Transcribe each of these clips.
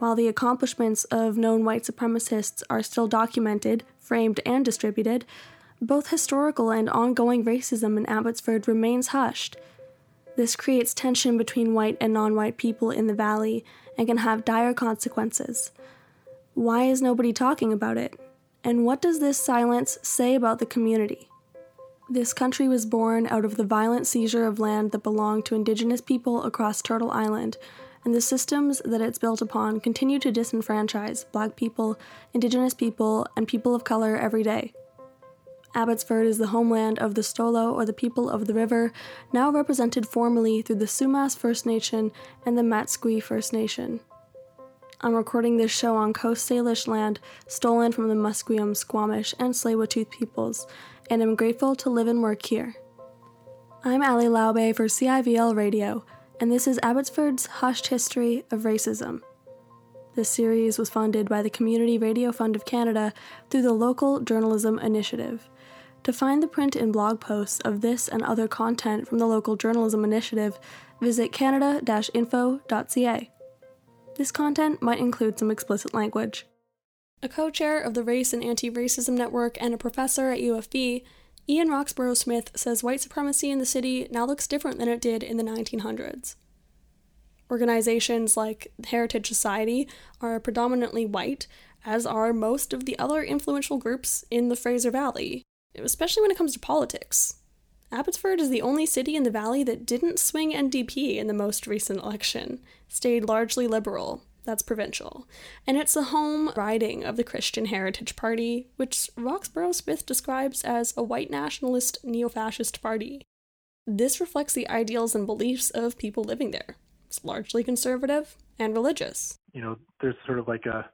While the accomplishments of known white supremacists are still documented, framed, and distributed, both historical and ongoing racism in Abbotsford remains hushed. This creates tension between white and non-white people in the valley and can have dire consequences. Why is nobody talking about it? And what does this silence say about the community? This country was born out of the violent seizure of land that belonged to Indigenous people across Turtle Island, and the systems that it's built upon continue to disenfranchise Black people, Indigenous people, and people of color every day. Abbotsford is the homeland of the Stolo, or the people of the river, now represented formally through the Sumas First Nation and the Matsqui First Nation. I'm recording this show on Coast Salish land stolen from the Musqueam, Squamish, and Tsleil-Waututh peoples, and am grateful to live and work here. I'm Ali Laube for CIVL Radio, and this is Abbotsford's Hushed History of Racism. This series was funded by the Community Radio Fund of Canada through the Local Journalism Initiative. To find the print and blog posts of this and other content from the Local Journalism Initiative, visit canada-info.ca. This content might include some explicit language. A co-chair of the Race and Anti-Racism Network and a professor at UFB, Ian Roxborough-Smith says white supremacy in the city now looks different than it did in the 1900s. Organizations like the Heritage Society are predominantly white, as are most of the other influential groups in the Fraser Valley, especially when it comes to politics. Abbotsford is the only city in the valley that didn't swing NDP in the most recent election, stayed largely liberal, that's provincial, and it's the home riding of the Christian Heritage Party, which Roxborough-Smith describes as a white nationalist neo-fascist party. This reflects the ideals and beliefs of people living there. It's largely conservative and religious. There's sort of like a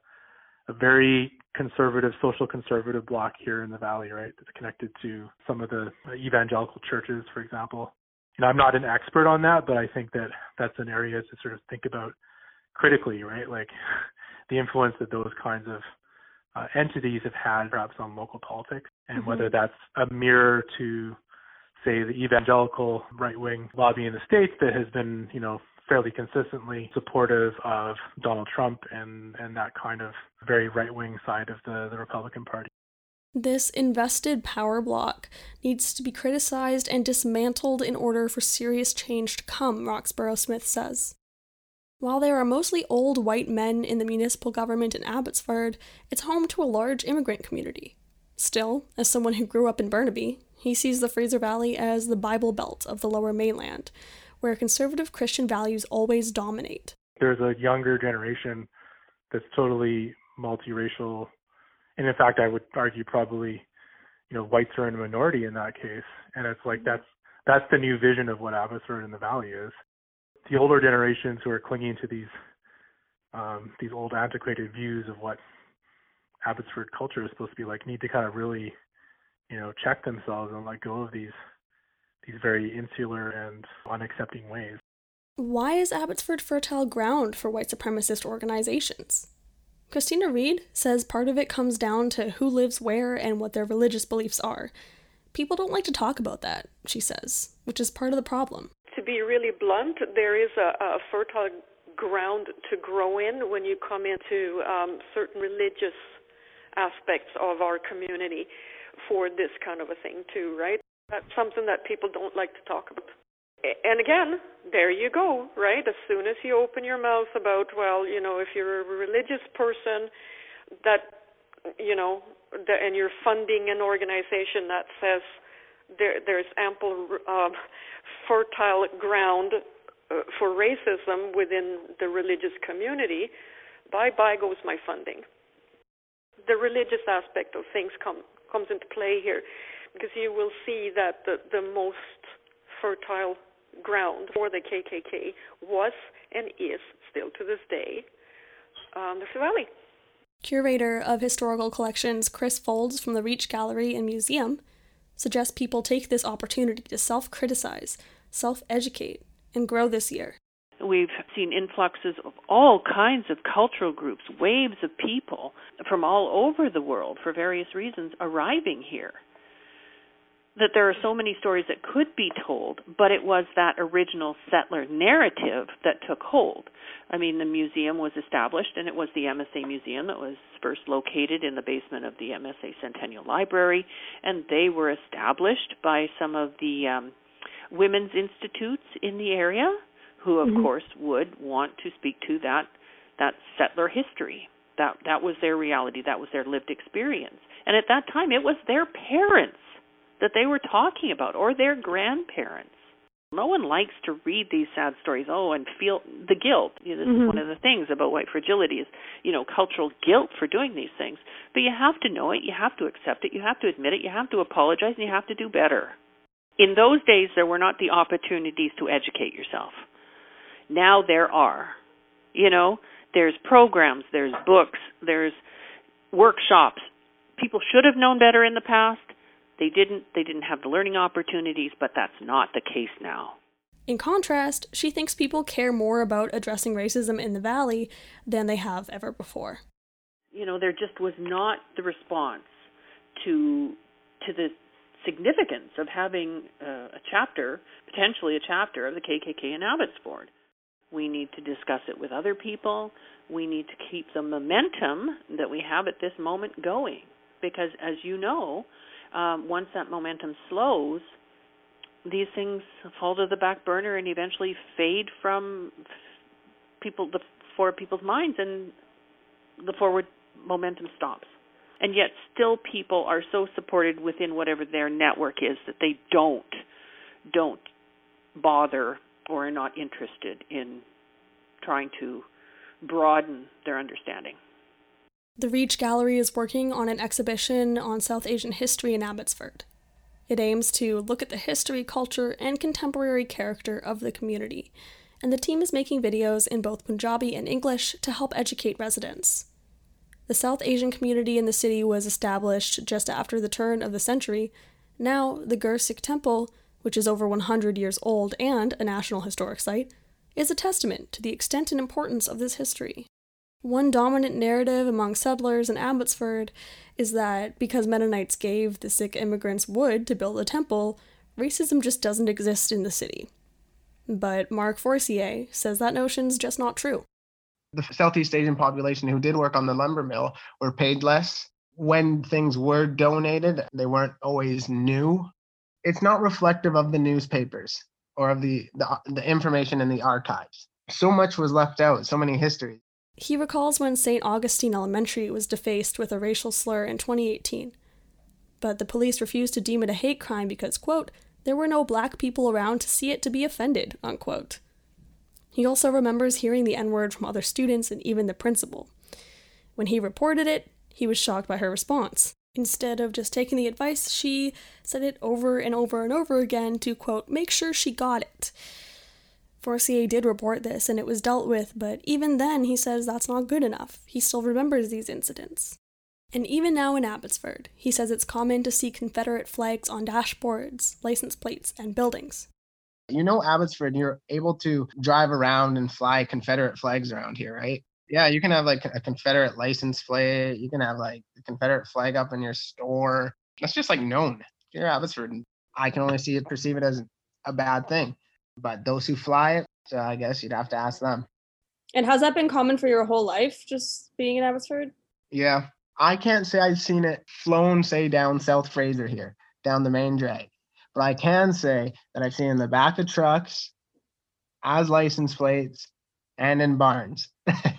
very conservative, social conservative bloc here in the valley, right? That's connected to some of the evangelical churches, for example. I'm not an expert on that, but I think that that's an area to sort of think about critically, right? Like the influence that those kinds of entities have had perhaps on local politics, and whether that's a mirror to, say, the evangelical right-wing lobby in the States that has been, fairly consistently supportive of Donald Trump and that kind of very right-wing side of the Republican Party. This invested power bloc needs to be criticized and dismantled in order for serious change to come, Roxborough-Smith says. While there are mostly old white men in the municipal government in Abbotsford, it's home to a large immigrant community. Still, as someone who grew up in Burnaby, he sees the Fraser Valley as the Bible Belt of the Lower Mainland, where conservative Christian values always dominate. There's a younger generation that's totally multiracial, and in fact, I would argue probably, whites are in a minority in that case, and it's like that's the new vision of what Abbotsford in the Valley is. The older generations who are clinging to these old antiquated views of what Abbotsford culture is supposed to be like need to kind of really, check themselves and let go of these very insular and unaccepting ways. Why is Abbotsford fertile ground for white supremacist organizations? Christina Reed says part of it comes down to who lives where and what their religious beliefs are. People don't like to talk about that, she says, which is part of the problem. To be really blunt, there is a fertile ground to grow in when you come into certain religious aspects of our community for this kind of a thing too, right? That's something that people don't like to talk about. And again, there you go, right? As soon as you open your mouth about, if you're a religious person and you're funding an organization that says there's ample fertile ground for racism within the religious community, bye goes my funding. The religious aspect of things comes into play here, because you will see that the most fertile ground for the KKK was and is still to this day the Fraser Valley. Curator of Historical Collections Chris Folds from the Reach Gallery and Museum suggests people take this opportunity to self-criticize, self-educate, and grow this year. We've seen influxes of all kinds of cultural groups, waves of people from all over the world for various reasons arriving here. that there are so many stories that could be told, but it was that original settler narrative that took hold. I mean, the museum was established, and it was the MSA Museum that was first located in the basement of the MSA Centennial Library, and they were established by some of the women's institutes in the area, who, of course, would want to speak to that settler history. That was their reality. That was their lived experience. And at that time, it was their parents that they were talking about, or their grandparents. No one likes to read these sad stories, and feel the guilt. This is one of the things about white fragility is, cultural guilt for doing these things. But you have to know it, you have to accept it, you have to admit it, you have to apologize, and you have to do better. In those days, there were not the opportunities to educate yourself. Now there are. There's programs, there's books, there's workshops. People should have known better in the past. They didn't have the learning opportunities, but that's not the case now. In contrast, she thinks people care more about addressing racism in the Valley than they have ever before. There just was not the response to the significance of having potentially a chapter of the KKK in Abbotsford. We need to discuss it with other people. We need to keep the momentum that we have at this moment going. Because, as you know, once that momentum slows, these things fall to the back burner and eventually fade from people's minds, and the forward momentum stops. And yet still people are so supported within whatever their network is that they don't bother or are not interested in trying to broaden their understanding. The Reach Gallery is working on an exhibition on South Asian history in Abbotsford. It aims to look at the history, culture, and contemporary character of the community, and the team is making videos in both Punjabi and English to help educate residents. The South Asian community in the city was established just after the turn of the century. Now, the Gursikh Temple, which is over 100 years old and a National Historic Site, is a testament to the extent and importance of this history. One dominant narrative among settlers in Abbotsford is that because Mennonites gave the Sikh immigrants wood to build a temple, racism just doesn't exist in the city. But Mark Forcier says that notion's just not true. The Southeast Asian population who did work on the lumber mill were paid less. When things were donated, they weren't always new. It's not reflective of the newspapers or of the information in the archives. So much was left out, so many histories. He recalls when St. Augustine Elementary was defaced with a racial slur in 2018. But the police refused to deem it a hate crime because, quote, there were no black people around to see it to be offended, unquote. He also remembers hearing the N-word from other students and even the principal. When he reported it, he was shocked by her response. Instead of just taking the advice, she said it over and over and over again to, quote, make sure she got it. Forcier did report this and it was dealt with, but even then he says that's not good enough. He still remembers these incidents. And even now in Abbotsford, he says it's common to see Confederate flags on dashboards, license plates, and buildings. Abbotsford, you're able to drive around and fly Confederate flags around here, right? Yeah, you can have like a Confederate license plate. You can have like the Confederate flag up in your store. That's just like known. If you're Abbotsford, I can only perceive it as a bad thing. But those who fly it, so I guess you'd have to ask them. And has that been common for your whole life, just being in Abbotsford? Yeah. I can't say I've seen it flown, say, down South Fraser here, down the main drag. But I can say that I've seen in the back of trucks, as license plates, and in barns.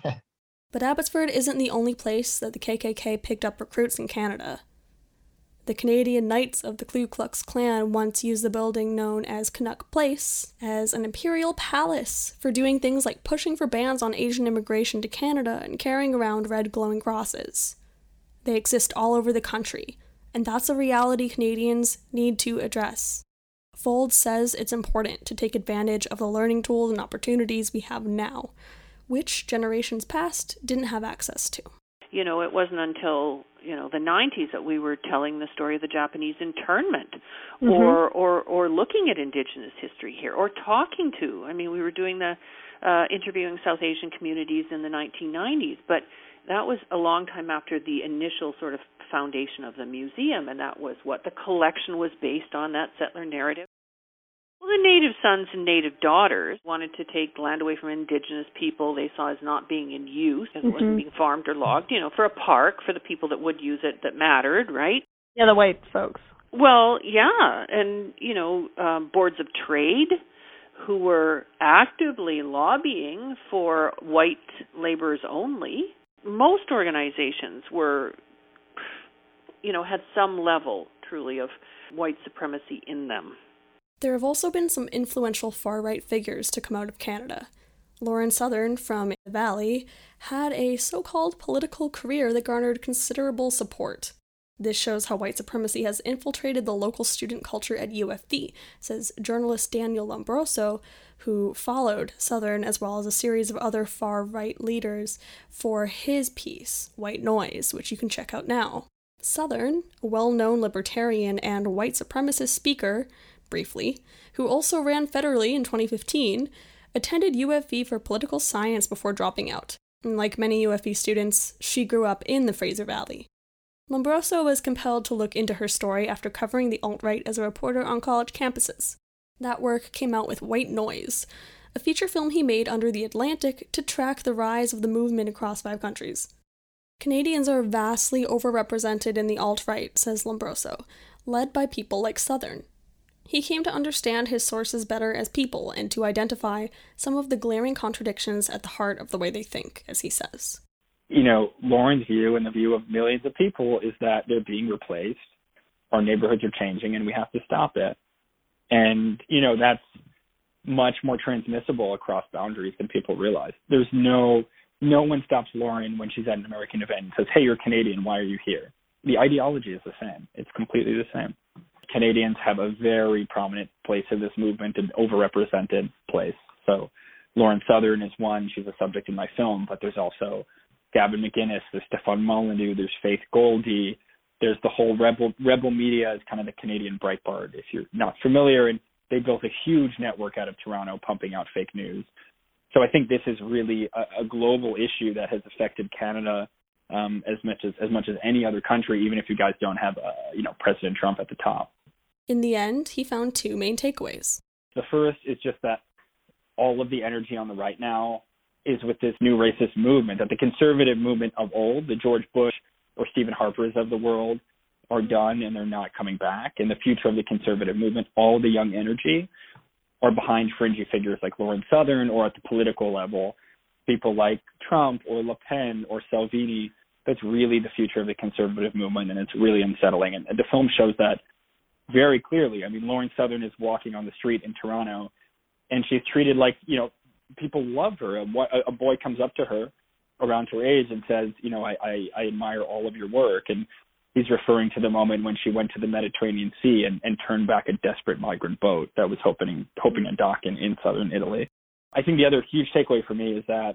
But Abbotsford isn't the only place that the KKK picked up recruits in Canada. The Canadian Knights of the Ku Klux Klan once used the building known as Canuck Place as an imperial palace for doing things like pushing for bans on Asian immigration to Canada and carrying around red glowing crosses. They exist all over the country, and that's a reality Canadians need to address. Fold says it's important to take advantage of the learning tools and opportunities we have now, which generations past didn't have access to. It wasn't until, the 90s that we were telling the story of the Japanese internment or looking at Indigenous history here or talking to. We were doing the interviewing South Asian communities in the 1990s, but That was a long time after the initial sort of foundation of the museum, and that was what the collection was based on, that settler narrative. Well, the native sons and native daughters wanted to take land away from indigenous people they saw as not being in use, as it wasn't being farmed or logged, for a park, for the people that would use it that mattered, right? Yeah, the white folks. Well, yeah, and, boards of trade who were actively lobbying for white laborers only. Most organizations were, had some level, truly, of white supremacy in them. There have also been some influential far-right figures to come out of Canada. Lauren Southern from the Valley had a so-called political career that garnered considerable support. This shows how white supremacy has infiltrated the local student culture at U of V, says journalist Daniel Lombroso, who followed Southern as well as a series of other far-right leaders for his piece, White Noise, which you can check out now. Southern, a well-known libertarian and white supremacist speaker, briefly, who also ran federally in 2015, attended U of V for political science before dropping out. And like many U of V students, she grew up in the Fraser Valley. Lombroso was compelled to look into her story after covering the alt-right as a reporter on college campuses. That work came out with White Noise, a feature film he made under the Atlantic to track the rise of the movement across 5 countries. Canadians are vastly overrepresented in the alt-right, says Lombroso, led by people like Southern. He came to understand his sources better as people and to identify some of the glaring contradictions at the heart of the way they think, as he says. Lauren's view and the view of millions of people is that they're being replaced, our neighborhoods are changing, and we have to stop it. And, that's much more transmissible across boundaries than people realize. There's no one stops Lauren when she's at an American event and says, hey, you're Canadian, why are you here? The ideology is the same. It's completely the same. Canadians have a very prominent place in this movement, an overrepresented place. So Lauren Southern is one. She's a subject in my film, but there's also Gavin McInnes, there's Stefan Molyneux, there's Faith Goldie, there's the whole Rebel Media is kind of the Canadian Breitbart, if you're not familiar, and they built a huge network out of Toronto pumping out fake news. So I think this is really a global issue that has affected Canada as much as any other country, even if you guys don't have President Trump at the top. In the end, he found 2 main takeaways. The first is just that all of the energy on the right now is with this new racist movement, that the conservative movement of old, the George Bush or Stephen Harpers of the world, are done and they're not coming back. In the future of the conservative movement, all the young energy are behind fringy figures like Lauren Southern, or at the political level, people like Trump or Le Pen or Salvini. That's really the future of the conservative movement, and it's really unsettling. And the film shows that very clearly. I mean, Lauren Southern is walking on the street in Toronto, and she's treated like, people love her. A boy comes up to her around her age and says, I admire all of your work. And he's referring to the moment when she went to the Mediterranean Sea and turned back a desperate migrant boat that was hoping to dock in southern Italy. I think the other huge takeaway for me is that,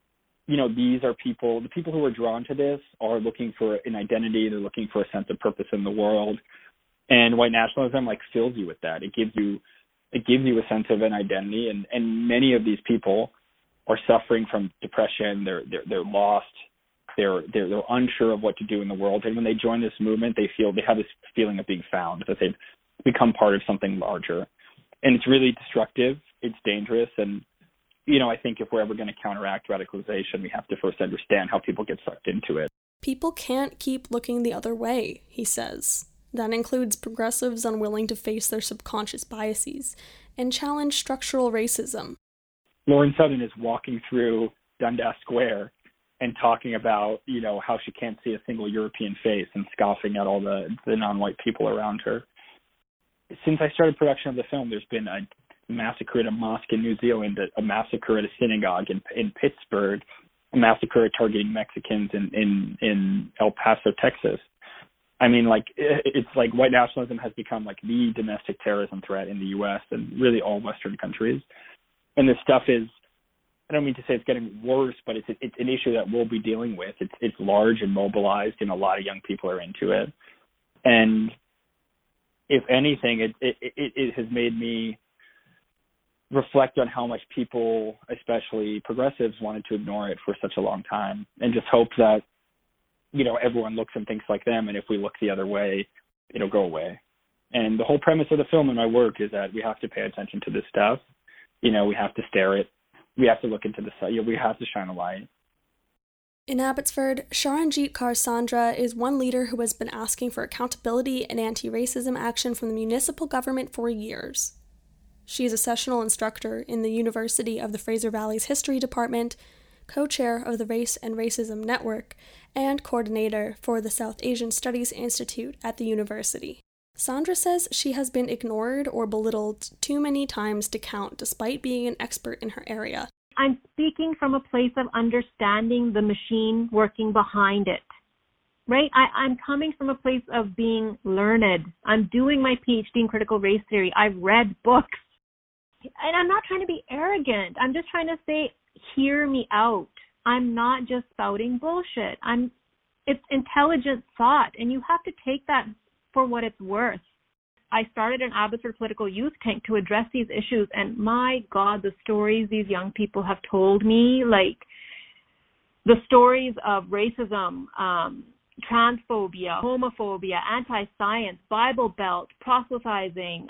these are the people who are drawn to this are looking for an identity. They're looking for a sense of purpose in the world. And white nationalism fills you with that. It gives you a sense of an identity, and many of these people are suffering from depression. They're lost. They're unsure of what to do in the world. And when they join this movement, they have this feeling of being found, that they've become part of something larger. And it's really destructive. It's dangerous. And, I think if we're ever going to counteract radicalization, we have to first understand how people get sucked into it. People can't keep looking the other way, he says. That includes progressives unwilling to face their subconscious biases and challenge structural racism. Lauren Southern is walking through Dundas Square and talking about, how she can't see a single European face and scoffing at all the non-white people around her. Since I started production of the film, there's been a massacre at a mosque in New Zealand, a massacre at a synagogue in Pittsburgh, a massacre targeting Mexicans in El Paso, Texas. I mean, it's like white nationalism has become the domestic terrorism threat in the U.S. and really all Western countries. And this stuff is, I don't mean to say it's getting worse, but it's an issue that we'll be dealing with. It's large and mobilized, and a lot of young people are into it. And if anything, it has made me reflect on how much people, especially progressives, wanted to ignore it for such a long time, and just hope that, everyone looks and thinks like them, and if we look the other way, it'll go away. And the whole premise of the film and my work is that we have to pay attention to this stuff. We have to stare it. We have to look into the side. We have to shine a light. In Abbotsford, Charanjit Kaur Sandra is one leader who has been asking for accountability and anti-racism action from the municipal government for years. She is a sessional instructor in the University of the Fraser Valley's History Department, co-chair of the Race and Racism Network, and coordinator for the South Asian Studies Institute at the university. Sandra says she has been ignored or belittled too many times to count, despite being an expert in her area. I'm speaking from a place of understanding the machine working behind it, right? I'm coming from a place of being learned. I'm doing my PhD in critical race theory. I've read books. And I'm not trying to be arrogant. I'm just trying to say, hear me out. I'm not just spouting bullshit. It's intelligent thought, and you have to take that for what it's worth. I started an Abbotsford political youth tank to address these issues, and my God, the stories these young people have told me, like the stories of racism, transphobia, homophobia, anti-science, Bible Belt, proselytizing,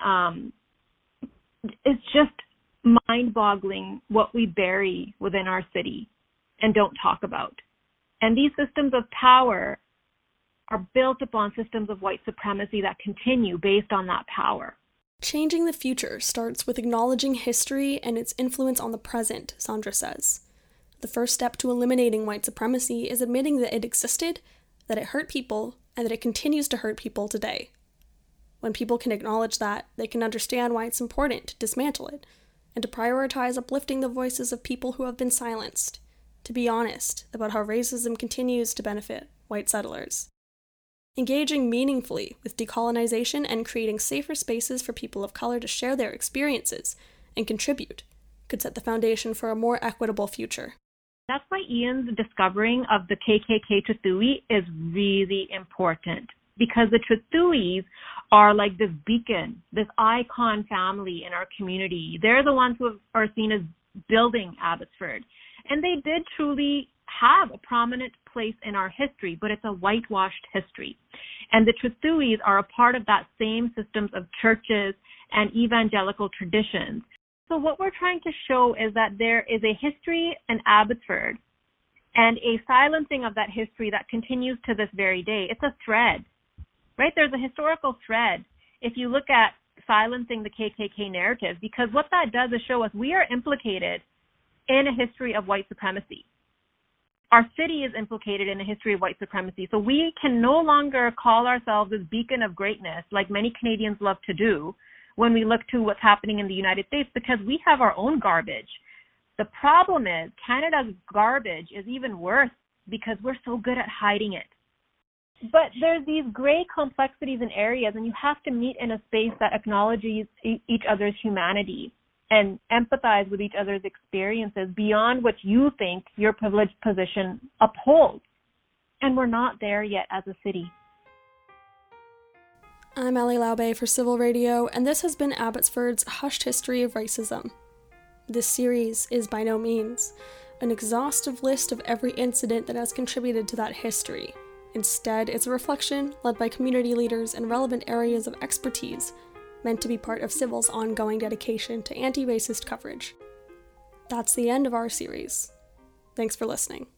it's just mind-boggling what we bury within our city and don't talk about. And these systems of power are built upon systems of white supremacy that continue based on that power. Changing the future starts with acknowledging history and its influence on the present, Sandra says. The first step to eliminating white supremacy is admitting that it existed, that it hurt people, and that it continues to hurt people today. When people can acknowledge that, they can understand why it's important to dismantle it, and to prioritize uplifting the voices of people who have been silenced, to be honest about how racism continues to benefit white settlers. Engaging meaningfully with decolonization and creating safer spaces for people of color to share their experiences and contribute could set the foundation for a more equitable future. That's why Ian's discovering of the KKK Truthui is really important, because the Truthuis are like this beacon, this icon family in our community. They're the ones who are seen as building Abbotsford. And they did truly have a prominent place in our history, but it's a whitewashed history. And the Truthuis are a part of that same systems of churches and evangelical traditions. So what we're trying to show is that there is a history in Abbotsford and a silencing of that history that continues to this very day. It's a thread, right? There's a historical thread if you look at silencing the KKK narrative, because what that does is show us we are implicated in a history of white supremacy. Our city is implicated in a history of white supremacy. So we can no longer call ourselves this beacon of greatness like many Canadians love to do when we look to what's happening in the United States, because we have our own garbage. The problem is Canada's garbage is even worse because we're so good at hiding it. But there's these gray complexities in areas, and you have to meet in a space that acknowledges each other's humanity and empathize with each other's experiences beyond what you think your privileged position upholds. And we're not there yet as a city. I'm Ali Laube for Civil Radio, and this has been Abbotsford's Hushed History of Racism. This series is by no means an exhaustive list of every incident that has contributed to that history. Instead, it's a reflection led by community leaders in relevant areas of expertise, meant to be part of Civil's ongoing dedication to anti-racist coverage. That's the end of our series. Thanks for listening.